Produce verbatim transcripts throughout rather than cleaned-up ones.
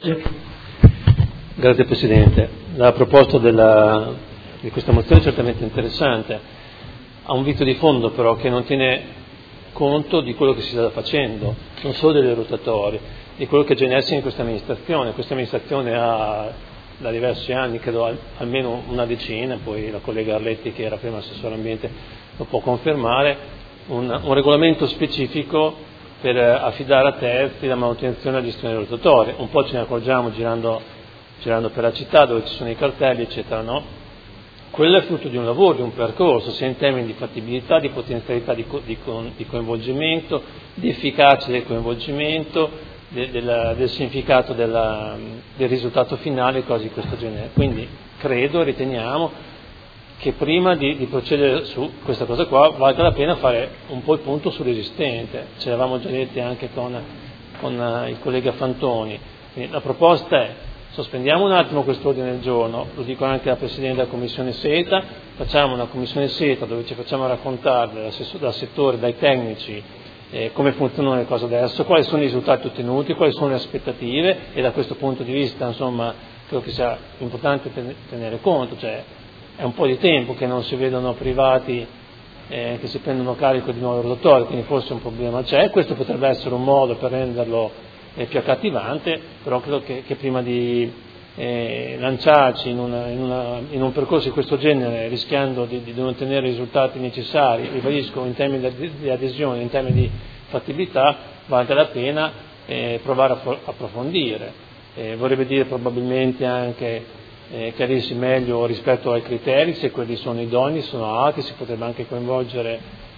Grazie Presidente. La proposta della, di questa mozione è certamente interessante, ha un vizio di fondo però che non tiene conto di quello che si sta facendo, non solo delle rotatorie, di quello che genera in questa amministrazione. Questa amministrazione ha da diversi anni, credo al, almeno una decina, poi la collega Arletti che era prima assessore ambiente lo può confermare, un, un regolamento specifico per affidare a terzi la manutenzione e la gestione delle rotatorie. Un po' ce ne accorgiamo girando, girando per la città dove ci sono i cartelli eccetera, no? Quello è frutto di un lavoro, di un percorso, sia in termini di fattibilità, di potenzialità di, co- di, co- di coinvolgimento, di efficacia del coinvolgimento, de- della, del significato della, del risultato finale, cose di questo genere. Quindi credo e riteniamo che prima di, di procedere su questa cosa qua valga la pena fare un po' il punto sull'esistente. Ce l'avevamo già detti anche con, con uh, il collega Fantoni. Quindi la proposta è: sospendiamo un attimo quest'ordine del giorno, lo dico anche alla Presidente della Commissione SETA, facciamo una Commissione SETA dove ci facciamo raccontare dal, dal settore, dai tecnici, eh, come funzionano le cose adesso, quali sono i risultati ottenuti, quali sono le aspettative, e da questo punto di vista insomma credo che sia importante tenere conto, cioè è un po' di tempo che non si vedono privati eh, che si prendono carico di nuovi rotatorie, quindi forse un problema c'è. Questo potrebbe essere un modo per renderlo eh, più accattivante, però credo che, che prima di eh, lanciarci in, una, in, una, in un percorso di questo genere rischiando di, di non ottenere i risultati necessari, ribadisco, in termini di, di adesione, in termini di fattibilità, vale la pena eh, provare a for- approfondire. Eh, vorrebbe dire probabilmente anche Eh, chiarirsi meglio rispetto ai criteri, se quelli sono idonei, sono alti, si potrebbe anche coinvolgere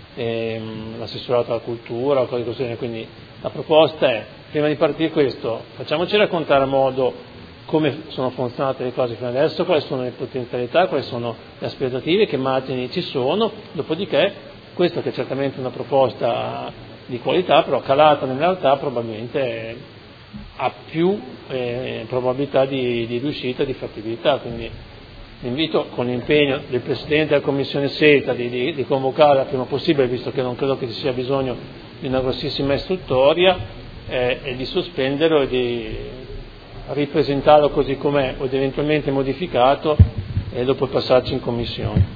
ehm, l'assessorato alla cultura o cose così. Quindi la proposta è: prima di partire questo, facciamoci raccontare a modo come sono funzionate le cose fino adesso, quali sono le potenzialità, quali sono le aspettative, che margini ci sono, dopodiché questa, che è certamente una proposta di qualità, però calata nella realtà probabilmente ha più eh, probabilità di, di riuscita e di fattibilità. Quindi l'invito, con l'impegno del Presidente della Commissione SETA di, di, di convocare il prima possibile, visto che non credo che ci sia bisogno di una grossissima istruttoria, eh, e di sospenderlo e di ripresentarlo così com'è o di eventualmente modificato e dopo passarci in Commissione.